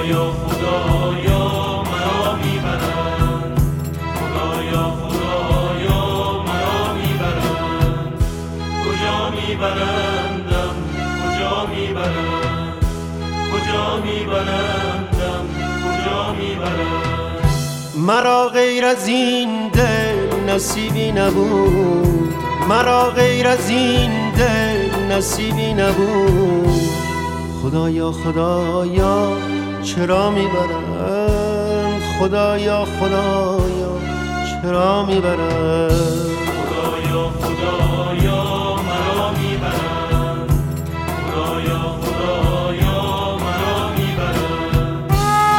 خدایا خدایا مرا میبرند، خدایا خدایا مرا میبرند. کجا میبرندم کجا میبرند، کجا میبرندم کجا میبرند. مرا غیر از این دل نصیبی نبود، مرا غیر از این دل نصیبی نبود. خدایا خدایا چرا میبرند، خدایا خدایا چرا میبرند. خدایا خدایا مرا میبرند، خدایا خدایا مرا میبرند.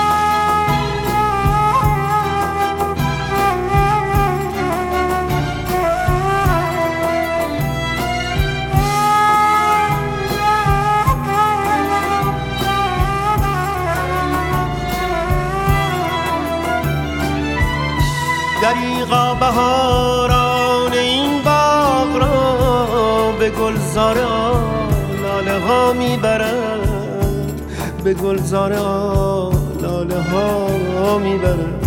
دریغا بهاران این باغ را به گلزار لاله ها میبرند، به گلزار لاله ها میبرند.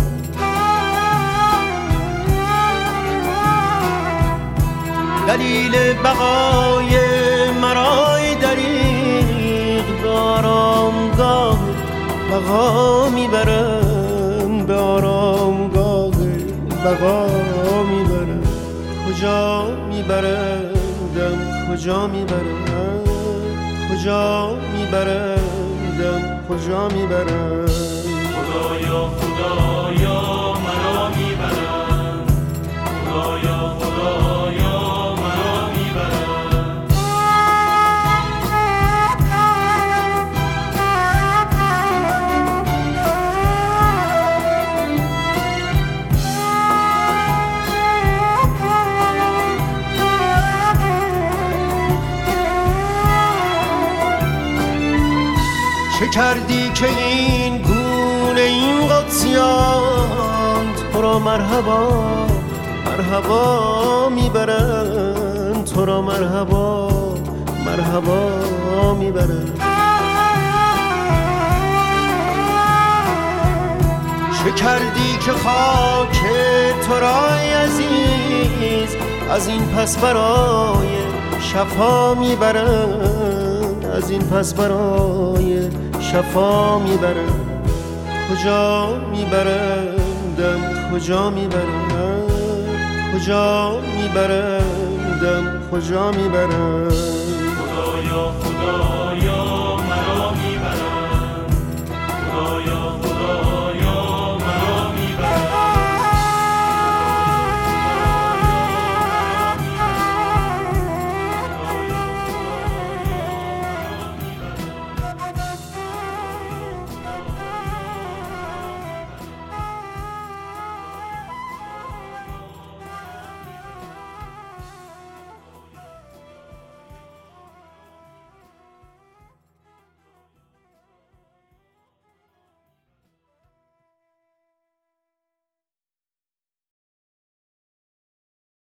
دلیل بقای مرای دریغ به آرامگاه بقا میبرند، به آرامگاه بقا میبرند. کجا میبرندم کجا میبرند، کجا میبرندم کجا میبرند. خدایا خدایا مرا میبرند، خدایا خدایا مرا میبرند. چه کردی که این گونه این قدسیان تو را مرحبا مرحبا میبرند، تو را مرحبا مرحبا میبرند. چه کردی که خاک تو را عزیز از این پس برای شفا میبرند، از این پس برای شفا میبرند. کجا میبرندم کجا میبرند، کجا میبرندم کجا میبرند.